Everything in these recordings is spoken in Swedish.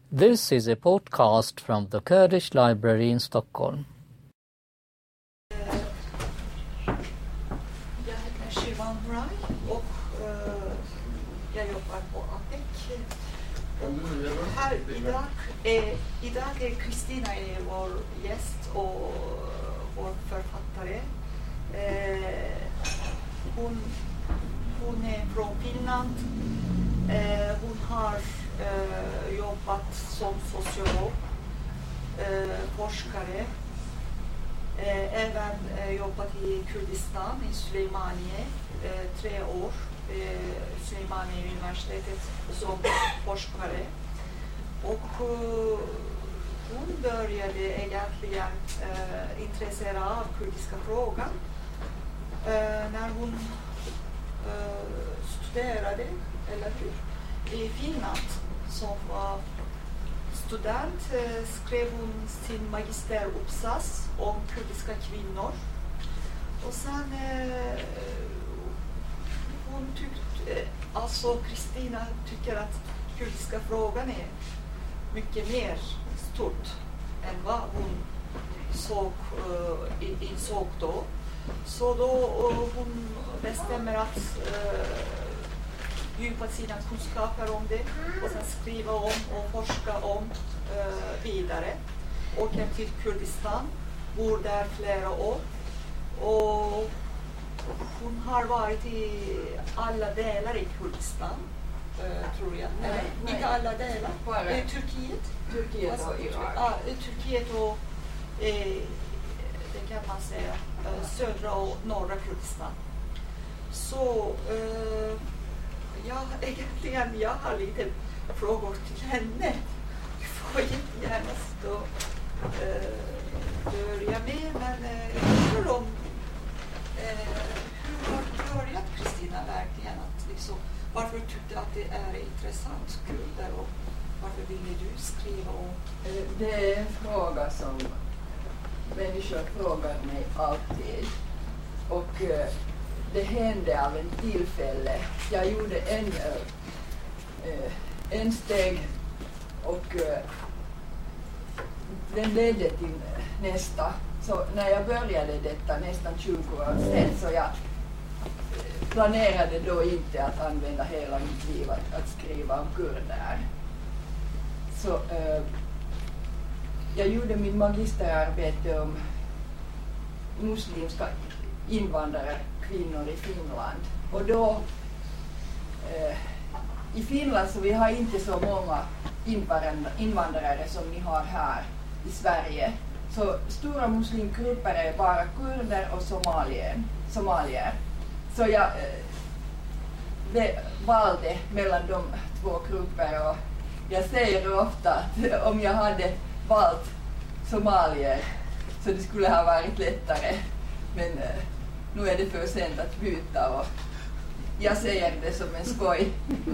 This is a podcast from the Kurdish Library in Stockholm. Jag heter Shivan Rai och jag jobbar på APEC. Här idag är Kristina vår gäst och vår författare. Hon är från Finland. Hon har jobbat som sociolog, forskare. Även jobbat i Kurdistan, i Süleymaniye, 3 år. Süleymaniye universitetet som forskare. Och hon började egentligen intressera av kurdiska frågan när hon studerade, eller hur? I Finland som student skrev hon sin magisteruppsats om kurdiska kvinnor. Och sen hon tyckte, alltså Kristina tycker att kurdiska frågan är mycket mer stort än vad hon insåg då. Så då hon bestämmer att djupa sina kunskaper om det och sen skriva om och forska om vidare. Åker till Kurdistan, bor där flera år och hon har varit i alla delar i Kurdistan, tror jag. Nej, inte alla delar. I Turkiet och Irak. I Turkiet och det kan man säga södra och norra Kurdistan. Så jag har lite frågor till henne. Du får jättegärna börja med, men jag undrar om hur har du börjat, Kristina, verkligen? Att liksom, varför tyckte du att det är intressant, kurder, och varför ville du skriva om? Det är en fråga som människor frågar mig alltid. Och det hände av en tillfälle. Jag gjorde en steg och den ledde till nästa. Så när jag började detta nästan 20 år sedan, så jag planerade då inte att använda hela mitt liv att skriva om kurder. Så jag gjorde min magisterarbete om muslimska invandrare, kvinnor i Finland. Och då i Finland, så vi har inte så många invandrare som ni har här i Sverige. Så stora muslimgrupper är bara kurder och somalier. Så jag valde mellan de två grupper, och jag säger ofta att om jag hade valt somalier så det skulle ha varit lättare. Men nu är det för sent att byta, och jag säger det som en skoj.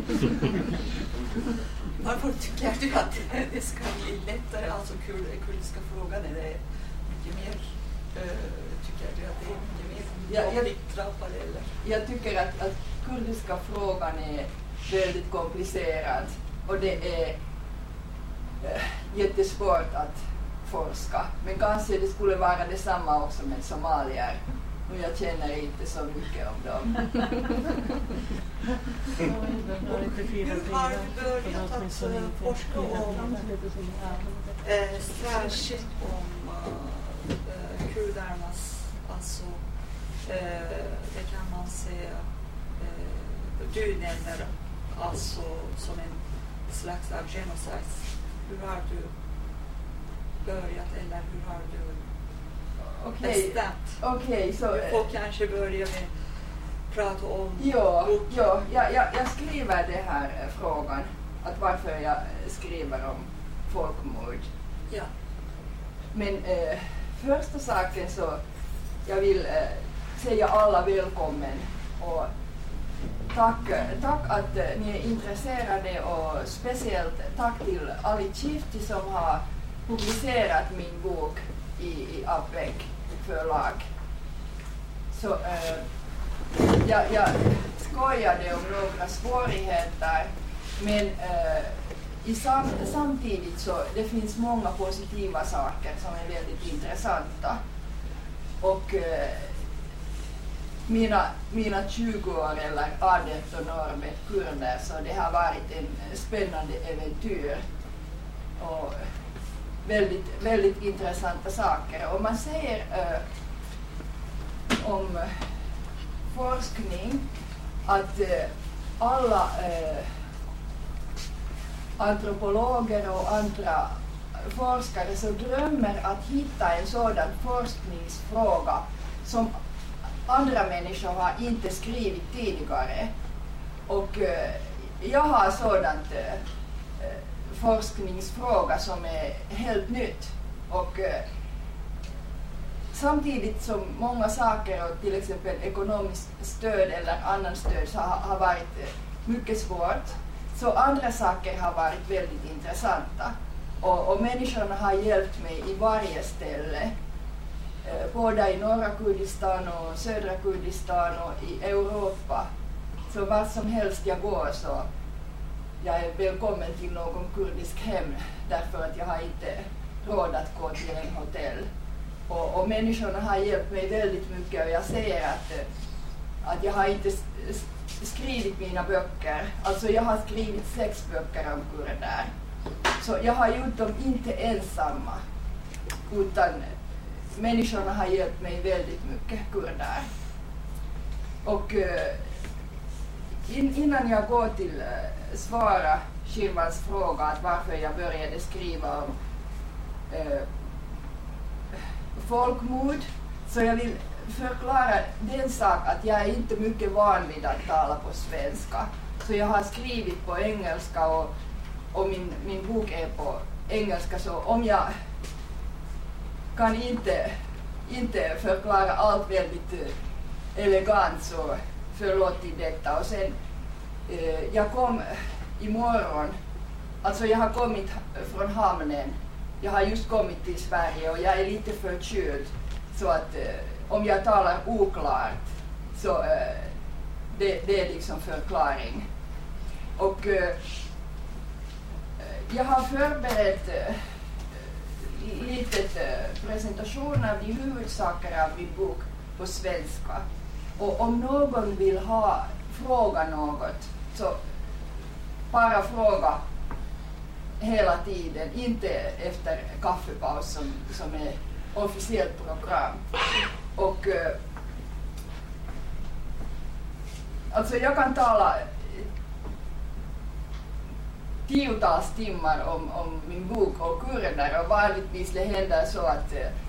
Varför tycker du att det ska bli lättare? Alltså kurdiska frågan, är det mycket mer, tycker du att det är mycket mer konfliktdrabbad, eller? Jag tycker att kurdiska frågan är väldigt komplicerad, och det är jättesvårt att forska. Men kanske det skulle vara detsamma också med somalier. Nu jag känner inte så mycket om dem. Hur har du börjat att forska om särskilt om kurdernas, alltså det kan man säga, du nämner alltså som en slags av genocide. Hur har du börjat, eller hur har du bestämt? Okej, så du får kanske börja med prata om... Jag skriver det här frågan, att varför jag skriver om folkmord. Ja. Men första saken, så jag vill säga alla välkommen, och tack att ni är intresserade, och speciellt tack till Ali Chifti som har publicerat min bok i APEC förlag. Så jag skojade om några svårigheter, men samtidigt så det finns många positiva saker som är väldigt intressanta. Och mina 20 år eller 18 år med kurder, så det har varit en spännande äventyr och väldigt, väldigt intressanta saker. Och man ser om forskning att alla antropologer och andra forskare så drömmer att hitta en sådan forskningsfråga som andra människor har inte skrivit tidigare. Och jag har sådant forskningsfråga som är helt nytt. Och samtidigt som många saker, och till exempel ekonomiskt stöd eller annan stöd, har varit mycket svårt, så andra saker har varit väldigt intressanta. Och människorna har hjälpt mig i varje ställe. Både i norra Kurdistan och södra Kurdistan och i Europa. Så vart som helst jag går så jag är välkommen till någon kurdisk hem, därför att jag har inte råd att gå till en hotell. Och människorna har hjälpt mig väldigt mycket, och jag säger att jag har inte skrivit mina böcker. Alltså jag har skrivit 6 böcker om kurder. Så jag har gjort dem inte ensamma, utan människorna har hjälpt mig väldigt mycket, kurder. Och innan jag går till svara Shirvans fråga att varför jag började skriva om folkmord, så jag vill förklara den sak att jag är inte mycket van vid att tala på svenska. Så jag har skrivit på engelska och min bok är på engelska, så om jag kan inte förklara allt väldigt elegant, så förlåt i detta. Och sen jag kom imorgon, alltså jag har kommit från hamnen, jag har just kommit till Sverige och jag är lite förkyld, så att om jag talar oklart så det är liksom förklaring. Och jag har förberett lite presentation av de huvudsaker av min bok på svenska. Och om någon vill fråga något, så bara fråga hela tiden, inte efter kaffepaus som är officiellt program. Och alltså jag kan tala tiotals timmar om min bok och kurder, och vanligtvis det händer så att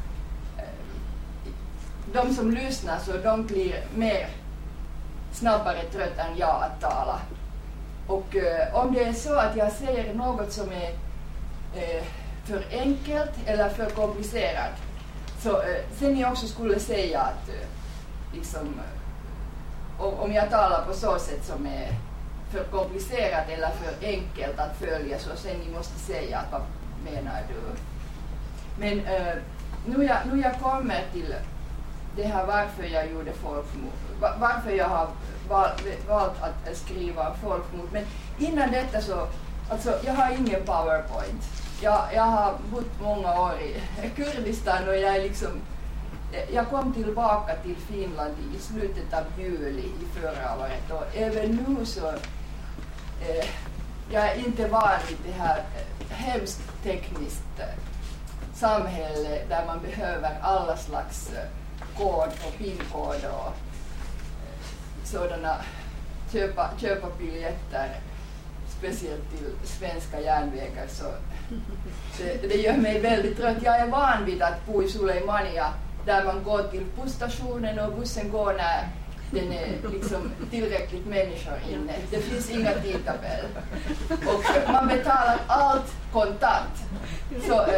de som lyssnar så de blir mer snabbare trött än jag att tala. Och om det är så att jag säger något som är för enkelt eller för komplicerat, så sen jag också skulle säga att liksom, om jag talar på så sätt som är för komplicerat eller för enkelt att följa, så sen ni måste säga att vad menar du. Men nu jag kommer till det här varför jag gjorde folkmord, varför jag har valt att skriva folkmord. Men innan detta så, alltså jag har ingen PowerPoint. Jag har bott många år i Kurdistan, och jag kom tillbaka till Finland i slutet av juli i förra året, och även nu så jag är inte van vid det här hemskt tekniskt samhälle där man behöver alla slags kod och pinkod och sådana köpa biljetter, speciellt till svenska järnvägar, så det gör mig väldigt trött. Jag är van vid att bo i Suleimania där man går till busstationen och bussen går när den är liksom tillräckligt människor inne. Det finns inga tidtabell. Och man betalar allt kontant. Så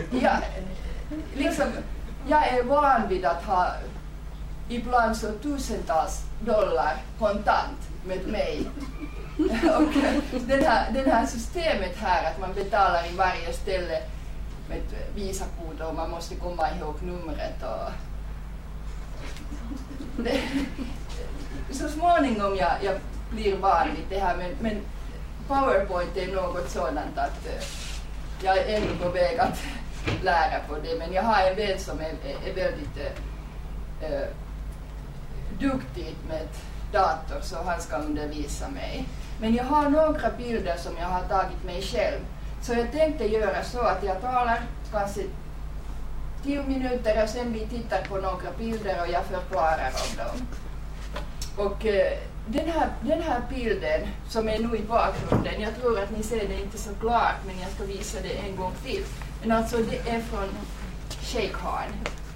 jag är van vid att ha ibland så tusentals dollar kontant med mig. Och det här systemet här att man betalar i varje ställe med ett visakort och man måste komma ihåg numret. Och så småningom jag blir van vid det här, men PowerPoint är något sådant att jag är ännu på väg att lära på det, men jag har en vän som är väldigt duktig med dator, så han ska undervisa mig. Men jag har några bilder som jag har tagit mig själv, så jag tänkte göra så att jag talar kanske 10 minuter och sen vi tittar på några bilder och jag förklarar om dem. Och den här bilden som är nu i bakgrunden, jag tror att ni ser det inte så klart, men jag ska visa det en gång till. Men alltså det är från Sheikh Khan.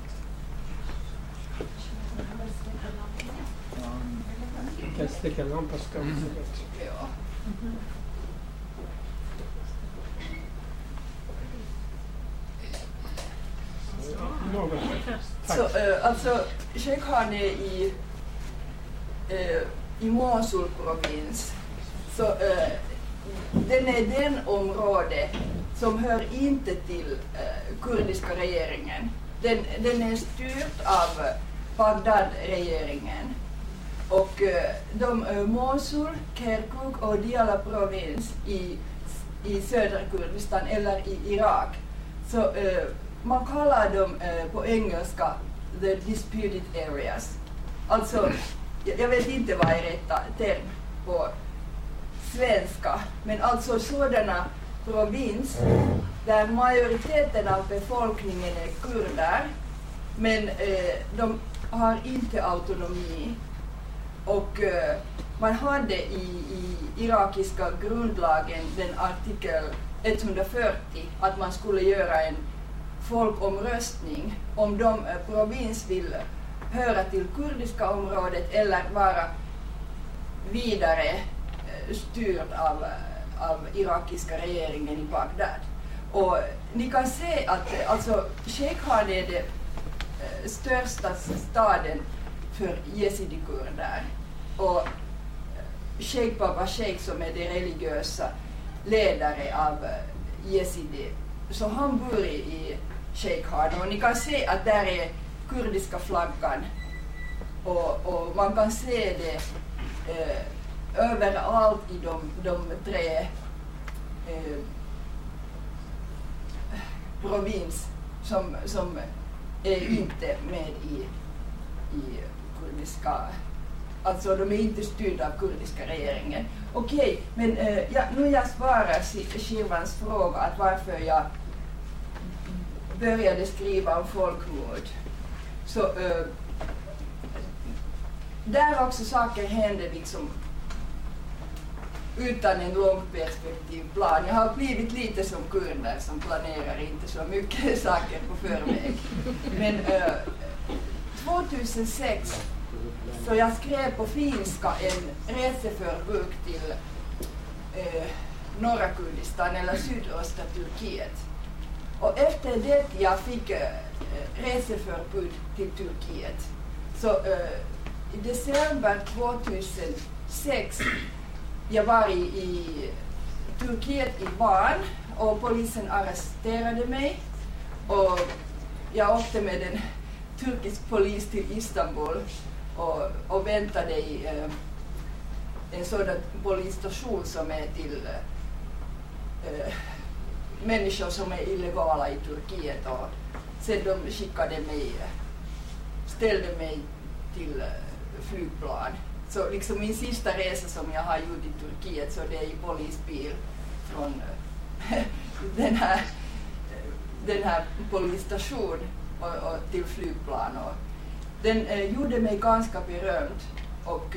Kan sticka en lampa ska Ja. Så alltså Sheikh Khan är i Mosul provins. Så den är den område som hör inte till kurdiska regeringen. Den är styrt av Bagdad-regeringen. Och Mosul, Kirkuk och Diyala provins i södra Kurdistan eller i Irak. Så man kallar dem på engelska the disputed areas. Alltså, jag vet inte vad är rätta term på svenska, men alltså sådana provins där majoriteten av befolkningen är kurder, men de har inte autonomi. Och man hade i irakiska grundlagen den artikel 140 att man skulle göra en folkomröstning om de provins vill höra till kurdiska området eller vara vidare styrd av irakiska regeringen i Bagdad. Och ni kan se att alltså Sheikh Khan är det största staden för Yazidi-kurder. Och Sheikh Baba Sheikh som är det religiösa ledare av Yazidi, så han bor i Sheikh Khan. Och ni kan se att där är kurdiska flaggan. Och man kan se det överallt i de tre provins som är inte med i kurdiska, alltså de är inte styrda av kurdiska regeringen. Okej, men nu jag svarar Shirvans fråga att varför jag började skriva om folkmord. Så där också saker händer liksom utan en långperspektivplan. Jag har blivit lite som kurder som planerar inte så mycket saker på förväg. Men 2006 så jag skrev på finska en reseförbok till norra Kurdistan eller sydöstra Turkiet. Och efter det jag fick reseförbud till Turkiet. Så i december 2006 jag var i Turkiet i Van och polisen arresterade mig. Och jag åkte med en turkisk polis till Istanbul och väntade i en sådan polisstation som är till människor som är illegala i Turkiet. Och sen de ställde mig till flygplan. Så liksom min sista resa som jag har gjort i Turkiet, så det är i polisbil från den här polisstation och till flygplan. Och den gjorde mig ganska berömd och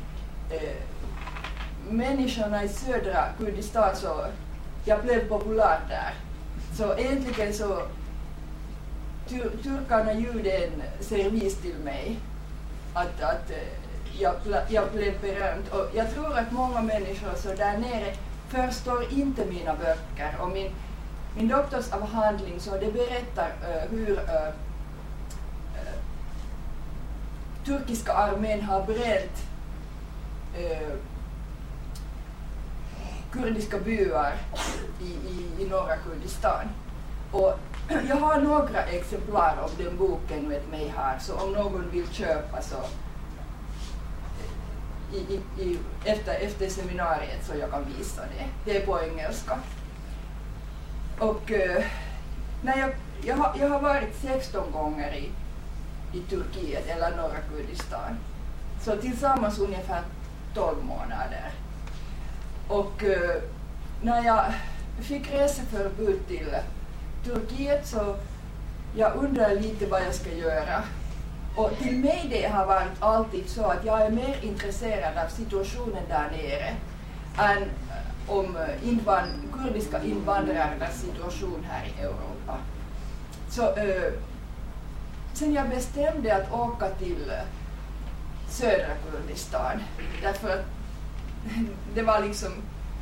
människorna i södra Kurdistan, så jag blev populär där. Så egentligen så turkarna gjorde en servis till mig att jag blev berömd. Och jag tror att många människor så där nere förstår inte mina böcker. Och min doktorsavhandling så det berättar hur turkiska armén har bränt kurdiska byar i norra Kurdistan. Och jag har några exemplar av den boken med mig här, så om någon vill köpa så efter seminariet så jag kan visa det. Det är på engelska. Och när jag har varit 16 gånger i Turkiet eller norra Kurdistan. Så tillsammans ungefär 12 månader. Och när jag fick reseförbud till Turkiet så jag undrar lite vad jag ska göra. Och till mig det har varit alltid så att jag är mer intresserad av situationen där nere än om kurdiska invandrarnas situation här i Europa. Så sen jag bestämde att åka till södra Kurdistan därför att det var liksom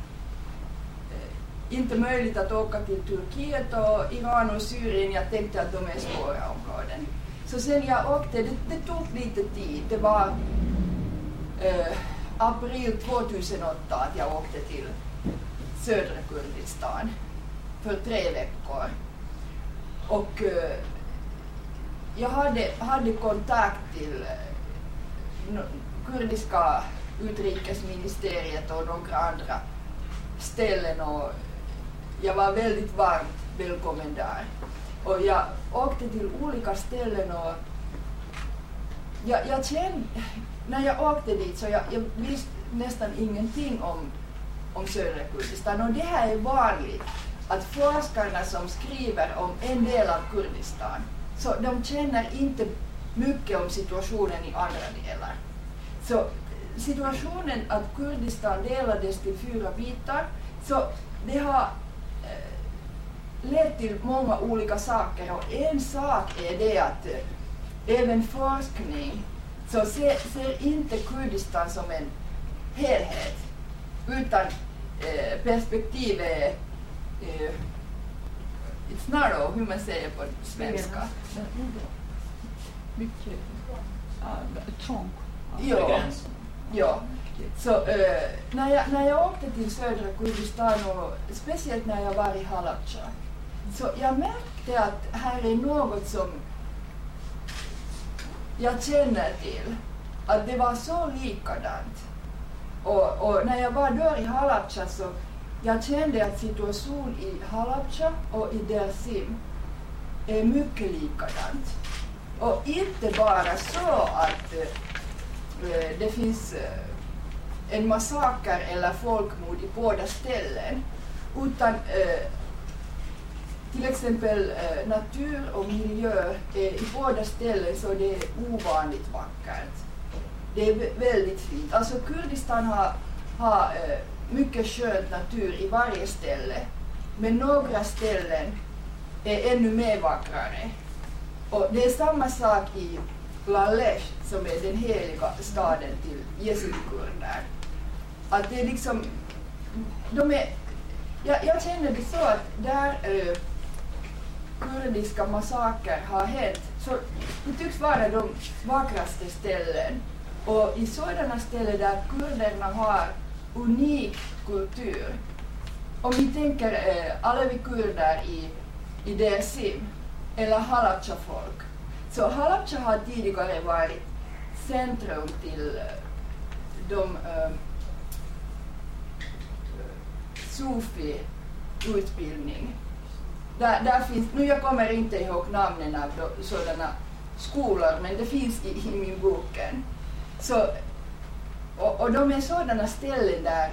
inte möjligt att åka till Turkiet och Iran och Syrien. Jag tänkte att de är svåra områden. Så sen jag åkte, det tog lite tid. Det var april 2008 att jag åkte till södra Kurdistan för 3 veckor. Och jag hade kontakt till kurdiska utrikesministeriet och några andra ställen och jag var väldigt varmt välkommen där. Och jag åkte till olika ställen och jag kände, när jag åkte dit så jag visste nästan ingenting om södra Kurdistan. Och det här är vanligt, att forskarna som skriver om en del av Kurdistan, så de känner inte mycket om situationen i andra delar. Så situationen att Kurdistan delades till 4 bitar, så det har lett till många olika saker. Och en sak är det att även forskning så ser inte Kurdistan som en helhet, utan perspektivet it's narrow, hur man säger på svenska. Mycket trång. Ja. Så när jag åkte till södra Kurdistan och speciellt när jag var i Halabja, så jag märkte att här är något som jag känner till, att det var så likadant. Och när jag var där i Halabja så jag kände att situationen i Halabja och i Dersim är mycket likadant. Och inte bara så att det finns en massaker eller folkmord i båda ställen, utan till exempel natur och miljö i båda ställen så det är ovanligt vackert. Det är väldigt fint. Alltså Kurdistan har mycket skönt natur i varje ställe, men några ställen är ännu mer vackrare. Och det är samma sak i Laleh som är den heliga staden till Yazidi-kurder. Att det är liksom, jag känner det så att där kurdiska massaker har hänt, så det tycks vara de vackraste ställen. Och i sådana ställen där kurderna har unik kultur. Om vi tänker alevi-kurder i Dersim eller Halabja-folk. Så Halabja har tidigare varit centrum till de Sufi-utbildning. Där finns, nu jag kommer inte ihåg namnen av sådana skolor, men det finns i min boken. Så, och de är sådana ställen där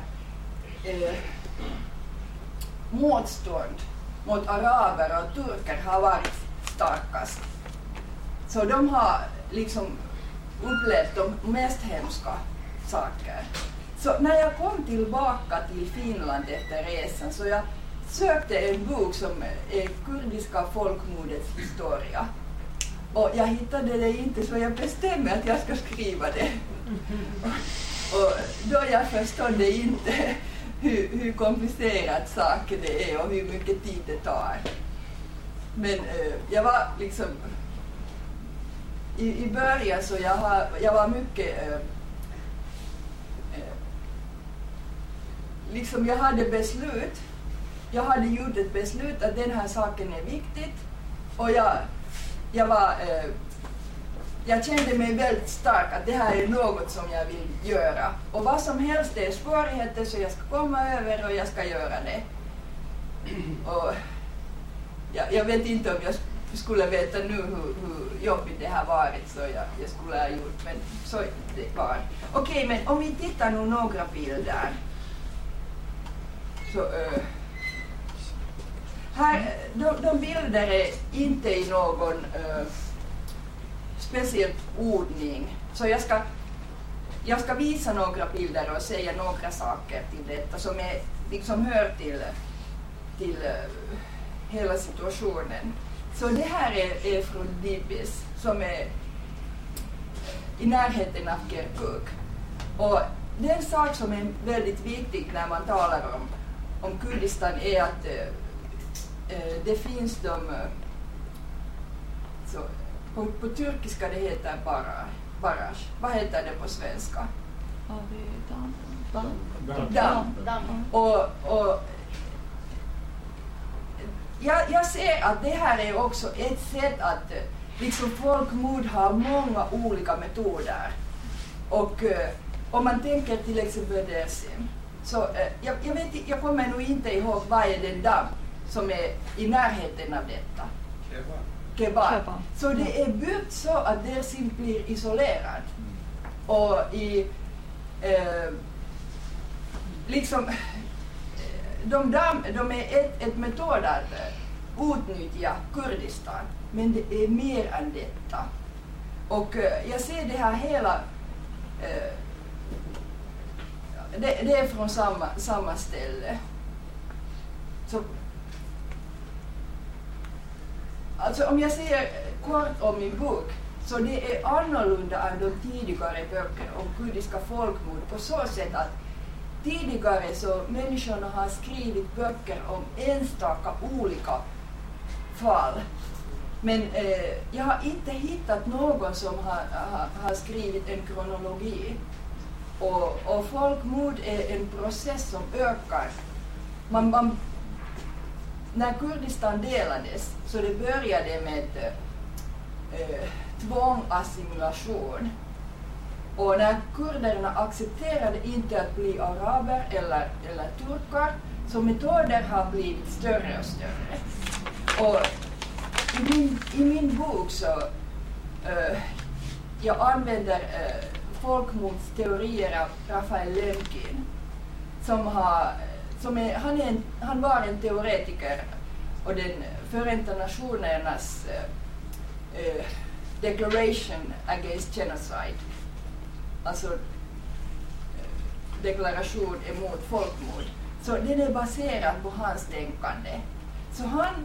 motstånd mot araber och turker har varit starkast. Så de har liksom upplevt de mest hemska saker. Så när jag kom tillbaka till Finland efter resan så jag sökte en bok som är kurdiska folkmordets historia. Och jag hittade det inte, så jag bestämde att jag ska skriva det. Och då jag förstod inte hur komplicerat saker det är och hur mycket tid det tar. Men jag var liksom i början så jag var mycket liksom jag hade gjort ett beslut att den här saken är viktigt, och jag kände mig väldigt stark att det här är något som jag vill göra. Och vad som helst är svårigheter så jag ska komma över och jag ska göra det. Och jag vet inte om jag skulle veta nu hur jobbigt det har varit så jag skulle ha gjort, men så det var. Okej, men om vi tittar nu några bilder. Så, här, de bilder är inte i någon speciell ordning. Så jag ska visa några bilder och säga några saker till detta som är, liksom hör till hela situationen. Så det här är från Dibis som är i närheten av Kirkuk. Och det är en sak som är väldigt viktig när man talar om Kurdistan är att det finns så, på turkiska det heter barrage. Vad heter det på svenska? Ja, det är Damm. Och jag ser att det här är också ett sätt att liksom folkmord har många olika metoder. Och om man tänker till exempel Dersim, så jag kommer nog inte ihåg vad är den damm som är i närheten av detta. Kebab. Så det är byggt så att Dersim blir isolerad. Och liksom de är ett metod att utnyttja Kurdistan, men det är mer än detta. Och jag ser det här hela, det är från samma ställe. Så, alltså om jag säger kort om min bok, så det är annorlunda än de tidigare böcker om kurdiska folkmord på så sätt att tidigare så människorna har skrivit böcker om enstaka olika fall. Men jag har inte hittat någon som har skrivit en kronologi. Och folkmord är en process som ökar. När Kurdistan delades så det började med tvångsassimilation. Och när kurderna accepterade inte att bli araber eller turkar, så metoder har blivit större och större. Och i min bok så jag använder folkmordsteorier av Raphael Lemkin han var en teoretiker och den Förenta Nationernas Declaration Against Genocide, alltså deklaration emot folkmord. Så den är baserad på hans tänkande. Så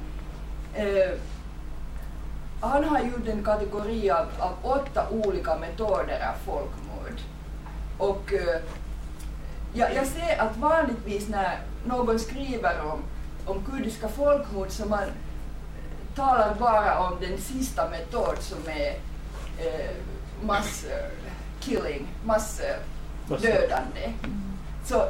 han har gjort en kategori av 8 olika metoder av folkmord. Och jag ser att vanligtvis när någon skriver om kurdiska folkmord så man talar bara om den sista metod som är massdödande. Så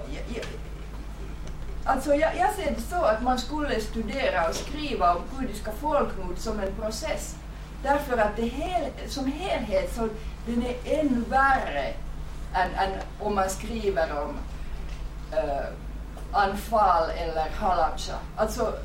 jag ser det så att man skulle studera och skriva om kurdiska folkmord som en process. Därför att som helhet så den är ännu värre än om man skriver om Anfal eller Halabja. Alltså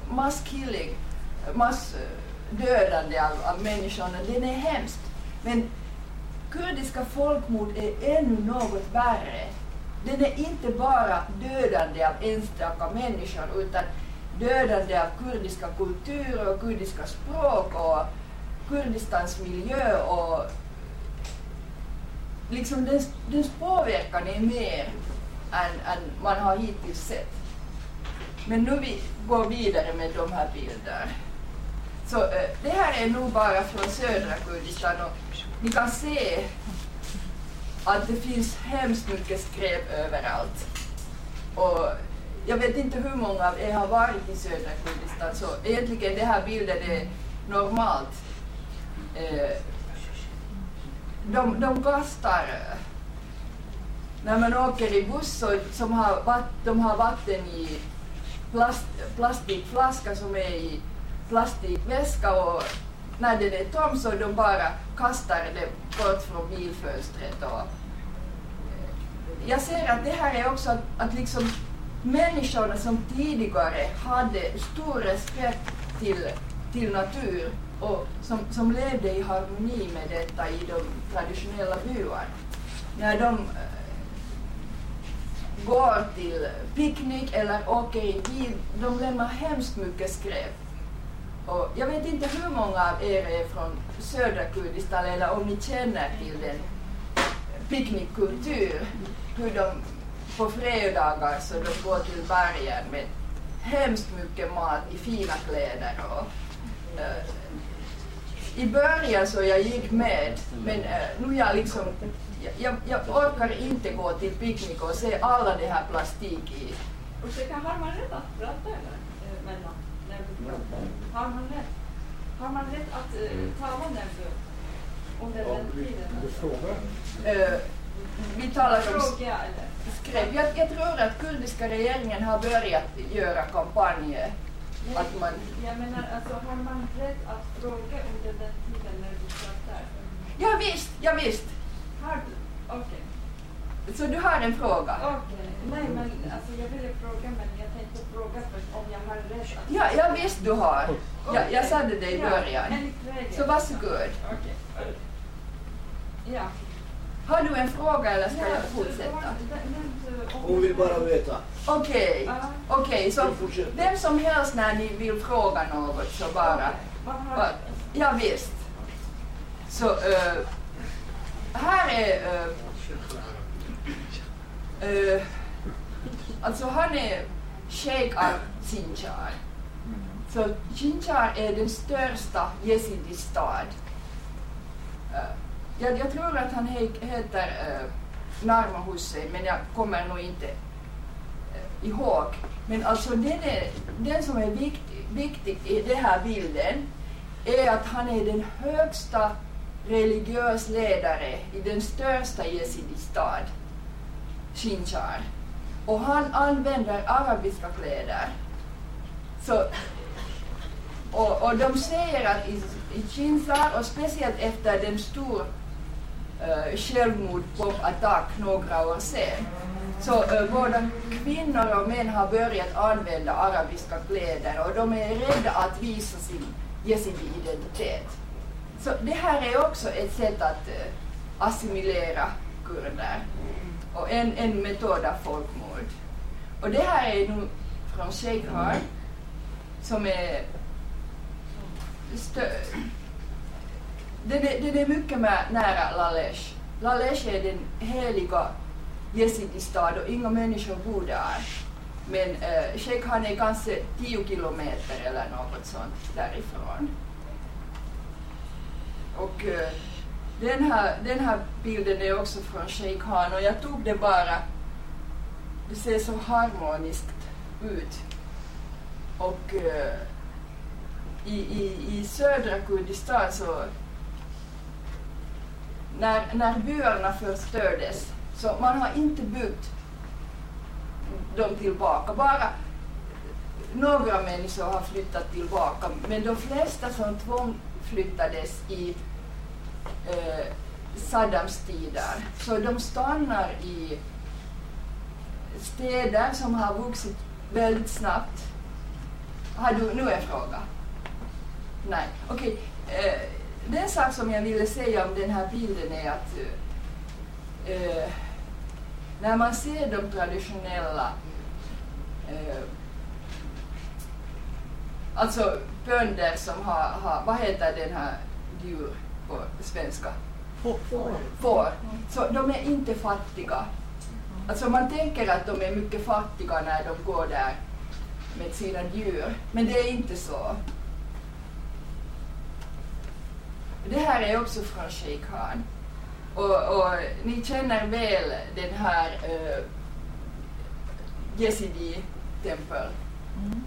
massdödande av människorna, den är hemskt. Men kurdiska folkmord är ännu något värre. Den är inte bara dödande av enstaka människor utan dödande av kurdiska kulturer och kurdiska språk och Kurdistans miljö och liksom dens påverkan är mer än man har hittills sett. Men nu vi går vidare med de här bilderna. Så det här är nog bara från södra Kurdistan och ni kan se att det finns hemskt mycket skräp överallt. Och jag vet inte hur många av er har varit i södra Kurdistan, så egentligen det här bilden är normalt. De kastar, när man åker i buss de har vatten i plastikflaska som är i plastikväska och när den är tom så de bara kastar det bort från bilfönstret. Och jag ser att det här är också att liksom människorna som tidigare hade stor respekt till natur och som levde i harmoni med detta i de traditionella byarna. När de går till picknick eller åker i bil, de lämnar hemskt mycket skräp. Och jag vet inte hur många av er är från södra Kurdistan eller om ni känner till den picknickkultur, hur de på fredagar så de går till bergen med hemskt mycket mat i fina kläder. Och, i början så jag gick med, men nu jag orkar inte gå till picknick och se alla det här plastik i. Ursäkta, har man rätt att prata eller? Har man rätt att tala under den tiden? Du frågar? Vi talar om Fråga eller? skräp. Jag tror att kurdiska regeringen har börjat göra kampanjer. Att man... Jag menar, alltså, har man rätt att fråga under den tiden när du pratar? Ja visst. Har du? Okej. Så du har en fråga? Okej. Nej, men alltså, jag ville fråga, men jag tänkte fråga först om jag har rätt att... Ja visst du har. Jag sa det i början. enligt regeln. Så varsågod. Okej. Ja. Har du en fråga eller ska jag fortsätta? Hon vill bara veta. Okej, så vem som helst när ni vill fråga något så bara... Ja visst. Så här är... alltså han är Sheikh al-Sinjar. Så Sinjar är den största Yazidi-stad. Jag tror att han heter Narma Hussein, men jag kommer nog inte ihåg. Men alltså den som är viktig i den här bilden är att han är den högsta religiös ledare i den största Yazidi-stad, Sinjar. Och han använder arabiska kläder. Så, och de säger att i Sinjar, och speciellt efter den stor självmordsattack några år sedan, så både kvinnor och män har börjat använda arabiska kläder och de är rädda att visa sin yazidi-identitet. Så det här är också ett sätt att assimilera kurder och en metod av folkmord. Och det här är nu från Sheikh som är den är mycket nära Lalesh. Lalesh är den heliga Yazidi-stad och inga människor bor där. Men Sheikh är kanske 10 kilometer eller något sånt därifrån. Och den här bilden är också från Sheikh och jag tog det bara, det ser så harmoniskt ut. Och i södra Kurdistan så när byarna förstördes så man har inte byggt dem tillbaka, bara några människor har flyttat tillbaka, men de flesta som tvångsflyttades i Saddams tider, så de stannar i städer som har vuxit väldigt snabbt. Har du nu en fråga? Nej, okej. Den sak som jag ville säga om den här bilden är att när man ser de traditionella alltså bönder som har vad heter den här djur på svenska? Får. Så de är inte fattiga. Alltså man tänker att de är mycket fattiga när de går där med sina djur, men det är inte så. Det här är också från Sheikh Khan. Och ni känner väl den här Yazidi-tempel. Mm.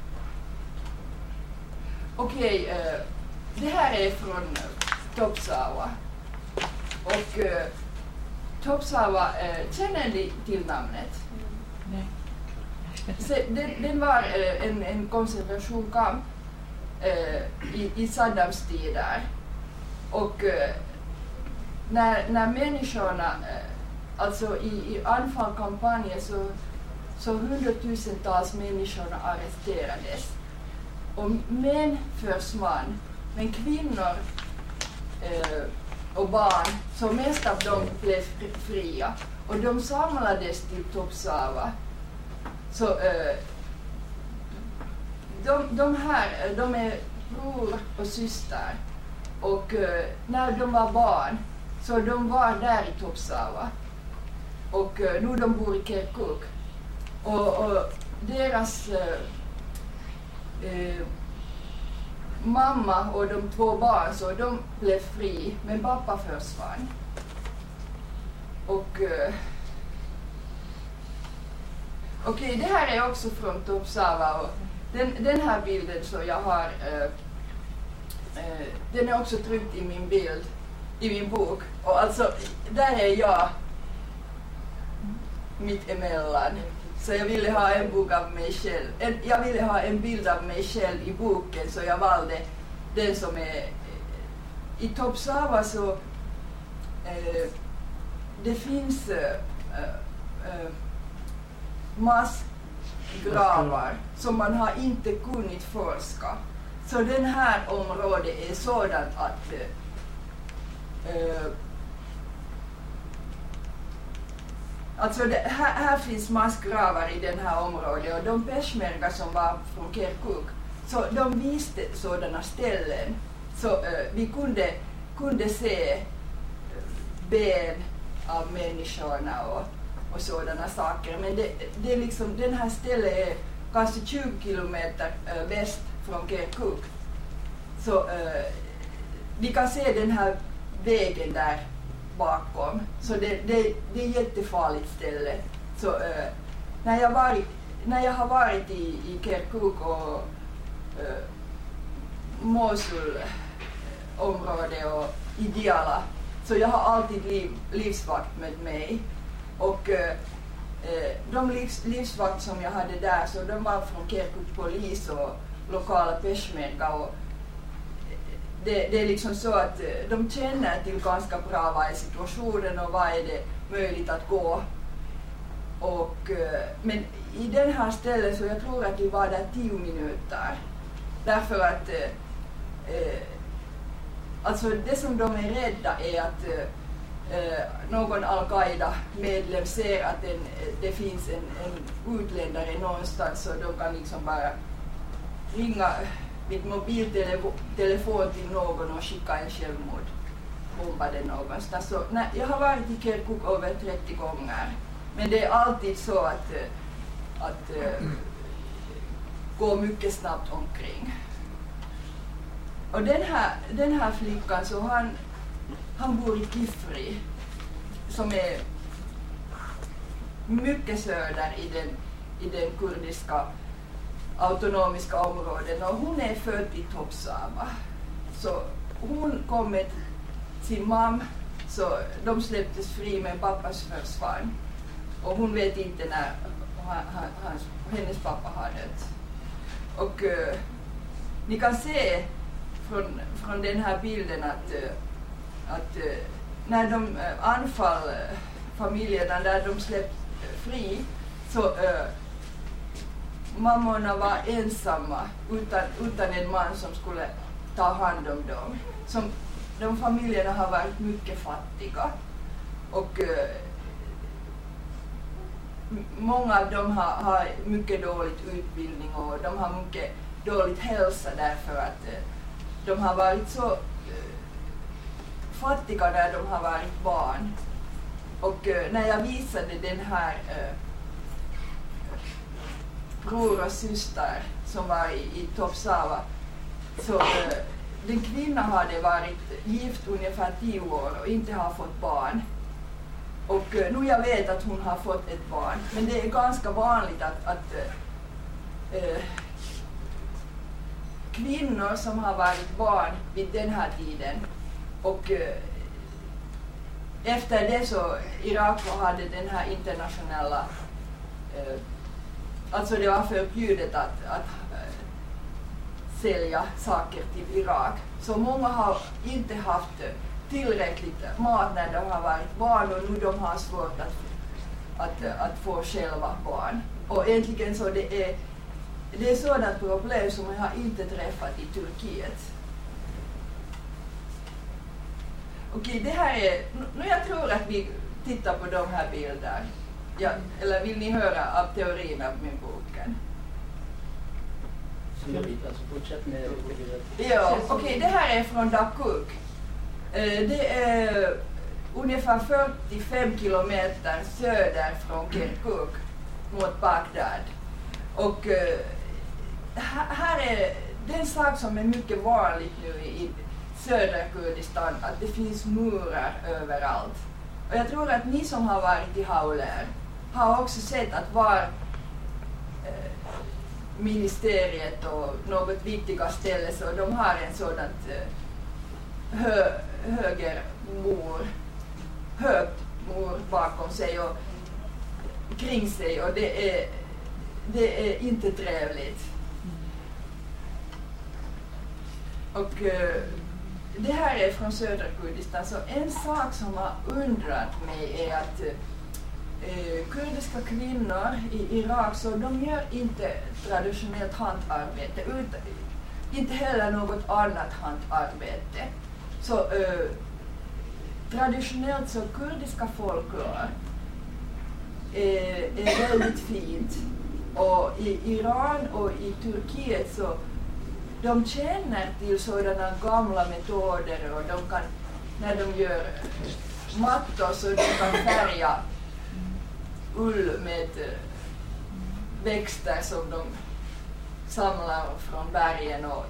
Okej, det här är från Topsawa. Och Topsawa, känner ni till namnet? Nej. Den var en koncentrationskamp i Saddams tider. Och när människorna, alltså i anfallkampanjen så hundratusentals människor arresterades. Och män försvann, men kvinnor och barn, så mest av dem blev fria. Och de samlades till Topsava. Så de är bror och syster. Och när de var barn så de var där i Topsava. Och nu de bor i Kirkuk. Och deras mamma och de 2 barn, så de blev fri, men pappa försvann. Och okej, det här är också från Topsava, och den här bilden så jag har den är också tryckt i min bild i min bok, och alltså där är jag mitt emellan. Så jag ville ha en bok av mig själv. Jag ville ha en bild av mig själv i boken, så jag valde den som är i Topsava. Så det finns massgravar som man har inte kunnat forska. Så den här området är sådant att alltså här finns massgravar i den här området, och de peshmerga som var från Kirkuk, så de visste sådana ställen. Så vi kunde se ben av människorna och sådana saker. Men det är liksom, den här stället är kanske 20 kilometer väst från Kirkuk. Så vi kan se den här vägen där bakom. Så det är ett jättefarligt ställe. Så när jag har varit i Kirkuk och Mosul område och i Diyala, så jag har alltid livsvakt med mig. Och de livsvakt som jag hade där, så de var från Kirkuk polis och lokala peshmerga, och det är liksom så att de känner till ganska bra vad är situationen och vad är det möjligt att gå. Och, men i den här stället så jag tror att vi var där 10 minuter. Därför att alltså det som de är rädda är att någon Al-Qaida-medlem ser att det finns en utländare någonstans, så de kan liksom bara ringa vid mobiltelefon till någon och skicka en självmordsbombare någonstans. Så, jag har varit i Kirkuk över 30 gånger, men det är alltid så att gå mycket snabbt omkring. Och den här flickan, så han bor i Kifri, som är mycket söder i den kurdiska autonomiska områden, och hon är född i Topsava. Så hon kom med sin mamma, så de släpptes fri, men pappas försvann. Och hon vet inte när hennes pappa har dött. Och ni kan se från den här bilden att när de anfall familjerna där de släppte fri, så mammorna var ensamma utan en man som skulle ta hand om dem. De familjerna har varit mycket fattiga, och många av dem har mycket dålig utbildning, och de har mycket dålig hälsa därför att de har varit så fattiga när de har varit barn. Och när jag visade den här bror och syster som var i Topsava, så den kvinnan hade varit gift ungefär 10 år och inte har fått barn. Och nu jag vet att hon har fått ett barn, men det är ganska vanligt att kvinnor som har varit barn vid den här tiden, och efter det så Irak hade den här internationella, alltså det var förbjudet att sälja saker till Irak. Så många har inte haft tillräckligt mat när de har varit barn och nu de har svårt att få själva barn. Och egentligen så det är sådant problem som jag har inte träffat i Turkiet. Okej, det här är, nu jag tror att vi tittar på de här bilderna. Ja, eller vill ni höra av teorin av min boken? Alltså fortsätt med Ja, okej, det här är från Dakuk. Det är ungefär 45 kilometer söder från Kirkuk mot Bagdad. Och här är det en sak som är mycket vanligt nu i södra Kurdistan, att det finns murar överallt. Och jag tror att ni som har varit i Hauler har också sett att var ministeriet och något viktiga ställe så de har en sådant högt mur bakom sig och kring sig och det är inte trevligt. Och det här är från södra Kurdistan, så en sak som har undrat mig är att kurdiska kvinnor i Irak så de gör inte traditionellt handarbete, inte heller något annat handarbete. Så traditionellt så kurdiska folklore är väldigt fint och i Iran och i Turkiet så de känner till sådana gamla metoder och de kan, när de gör mattor så de kan färga ull med växter som de samlar från bergen och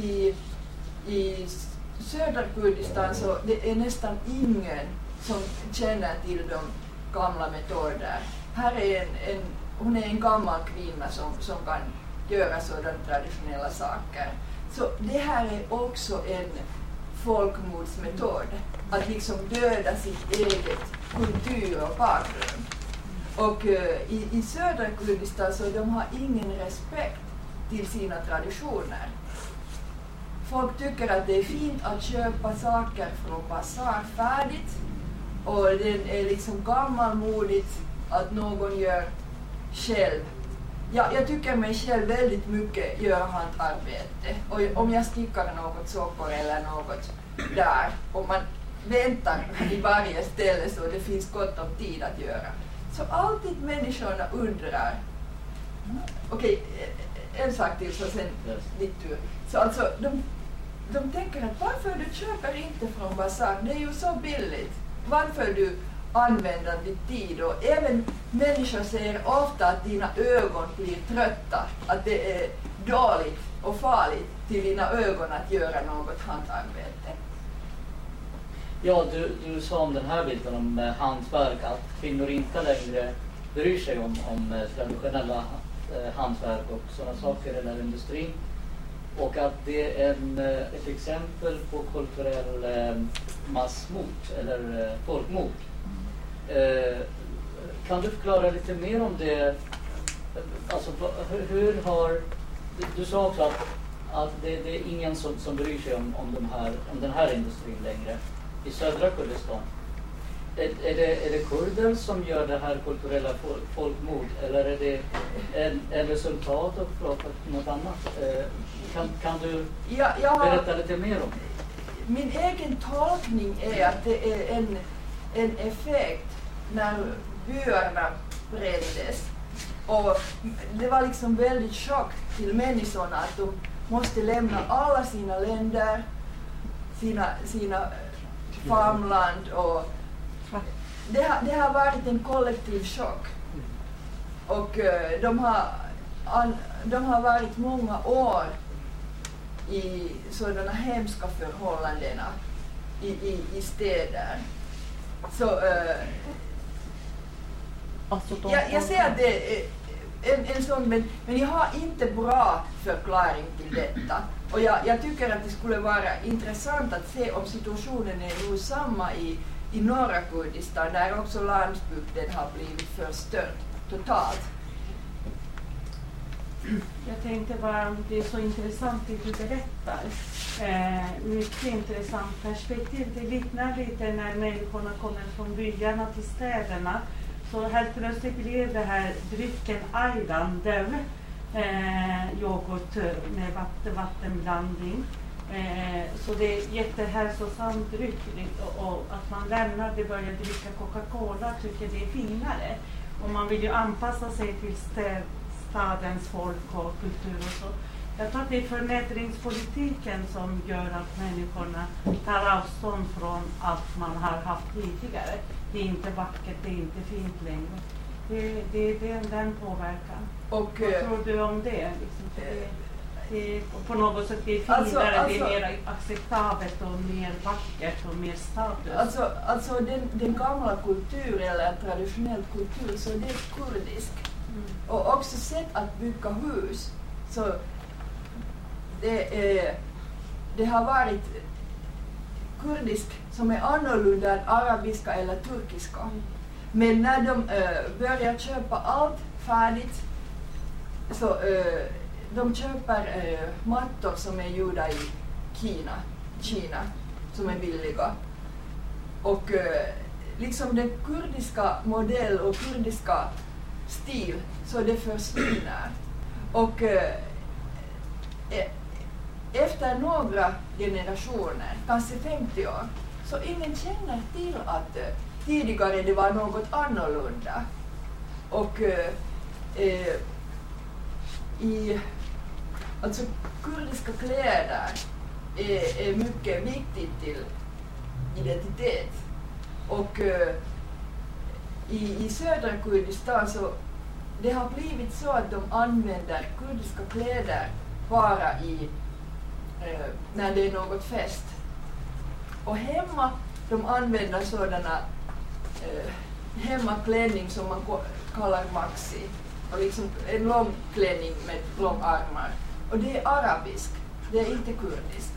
i södra Kurdistan så det är nästan ingen som känner till de gamla metoder. Här är hon är en gammal kvinna som kan göra sådana traditionella saker. Så det här är också en folkmordsmetod, att liksom döda sitt eget kultur och bakgrund. Och i södra Kurdistan så de har ingen respekt till sina traditioner. Folk tycker att det är fint att köpa saker från basar färdigt och det är liksom gammalmodigt att någon gör själv. Ja, jag tycker mig själv väldigt mycket göra handarbete och om jag stickar något socker eller något där och man väntar i varje ställe så det finns gott om tid att göra. Så alltid människorna undrar. Okej, en sak till så sen ditt tur. Så alltså de tänker att varför du köper inte från basar, det är ju så billigt. Varför du använder ditt tid och även människor säger ofta att dina ögon blir trötta, att det är dåligt och farligt till dina ögon att göra något handarbete. Ja, du sa om den här biten om hantverk att kvinnor inte längre bryr sig om traditionella hantverk och sådana saker eller industrin. Och att det är ett exempel på kulturell massmord eller folkmord. Kan du förklara lite mer om det? Alltså, hur har... Du sa också att det är ingen som bryr sig om den här industrin längre i södra Kurdistan. Är det kurder som gör det här kulturella folkmord eller är det en resultat av något annat? Kan du berätta lite mer om det? Min egen tolkning är att det är en effekt när byarna brändes. Och det var liksom väldigt chock till människorna att de måste lämna alla sina länder, sina farmland och det har varit en kollektiv chock. Och de har varit många år i sådana hemska förhållanden i städer. Så jag ser att det är en sån, men jag har inte bra förklaring till detta. Och jag tycker att det skulle vara intressant att se om situationen är nu samma i norra Kurdistan, där också landsbygden har blivit förstörd totalt. Jag tänkte bara, det är så intressant det du berättar. Mycket intressant perspektiv. Det liknar lite när människorna kommer från byarna till städerna. Så helt plötsligt blir det här drycken ayran döv. Yoghurt med vattenblandning. Så det är jättehälsosam dryck. Och att man lämnar det, börjar dricka Coca-Cola, tycker det är finare. Och man vill ju anpassa sig till stadens folk och kultur och så. Jag tror att det är förnedringspolitiken som gör att människorna tar avstånd från allt man har haft tidigare. Det är inte vackert, det är inte fint längre. Det är den påverkan. Och vad tror du om det? Liksom, det på något sätt det är finare, det är mer acceptabelt och mer vackert och mer status. Alltså den gamla kulturen eller traditionell kultur, så det är kurdisk. Och också sätt att bygga hus. Så det har varit kurdisk som är annorlunda än arabiska eller turkiska. Men när de börjar köpa allt färdigt, så de köper mattor som är gjorda i Kina som är billiga. Och liksom den kurdiska modell och kurdiska stil, så det försvinner. Och efter några generationer, kanske 50 år, så ingen känner till att tidigare det var något annorlunda. Och alltså kurdiska kläder är mycket viktigt till identitet. Och i södra Kurdistan så det har blivit så att de använder kurdiska kläder bara när det är något fest. Och hemma de använder sådana hemmaklänning som man kallar maxi. Och liksom en lång klänning med långa armar. Och det är arabisk, det är inte kurdisk.